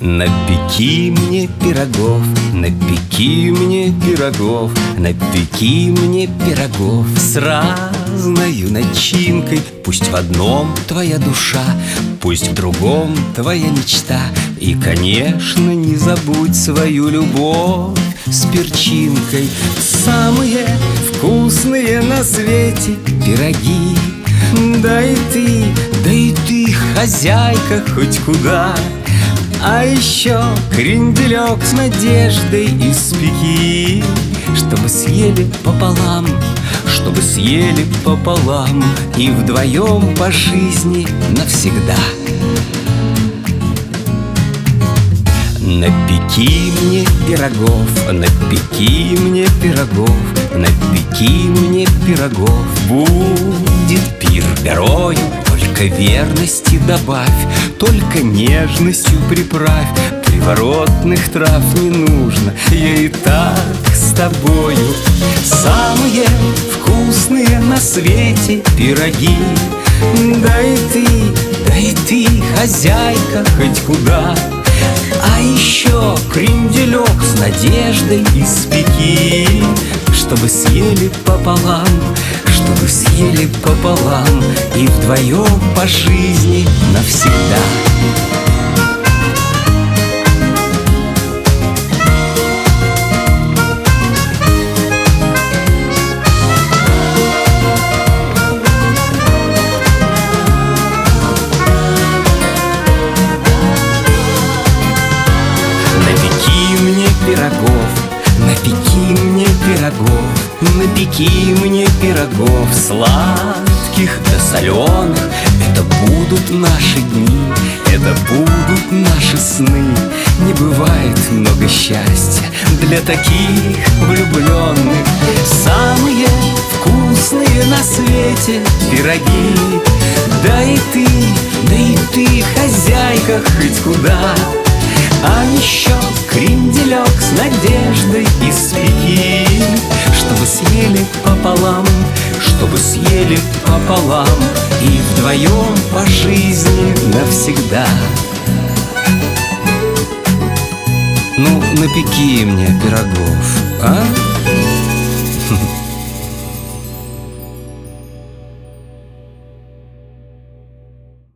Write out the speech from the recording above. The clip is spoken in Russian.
Напеки мне пирогов, напеки мне пирогов, напеки мне пирогов с разною начинкой. Пусть в одном твоя душа, пусть в другом твоя мечта. И, конечно, не забудь свою любовь с перчинкой. Самые вкусные на свете пироги. Да и ты, хозяйка, хоть куда. А еще кренделек с надеждой испеки, чтобы съели пополам, чтобы съели пополам, и вдвоем по жизни навсегда. Напеки мне пирогов, напеки мне пирогов, напеки мне пирогов. Будет пир горою, только верности добавь, только нежностью приправь. Приворотных трав не нужно, я и так с тобою. Самые вкусные на свете пироги. Да и ты, хозяйка, хоть куда. А еще кренделек с надеждой испеки, чтобы съели пополам, чтобы съели пополам, и вдвоем по жизни навсегда. Напеки мне пирогов, напеки мне пирогов, сладких да соленых. Это будут наши дни, это будут наши сны. Не бывает много счастья для таких влюбленных. Самые вкусные на свете пироги. Да и ты, хозяйка, хоть куда. А еще кренделек с надеждой испеки, чтобы съели пополам, чтобы съели пополам, и вдвоем по жизни навсегда. Ну, напеки мне пирогов, а?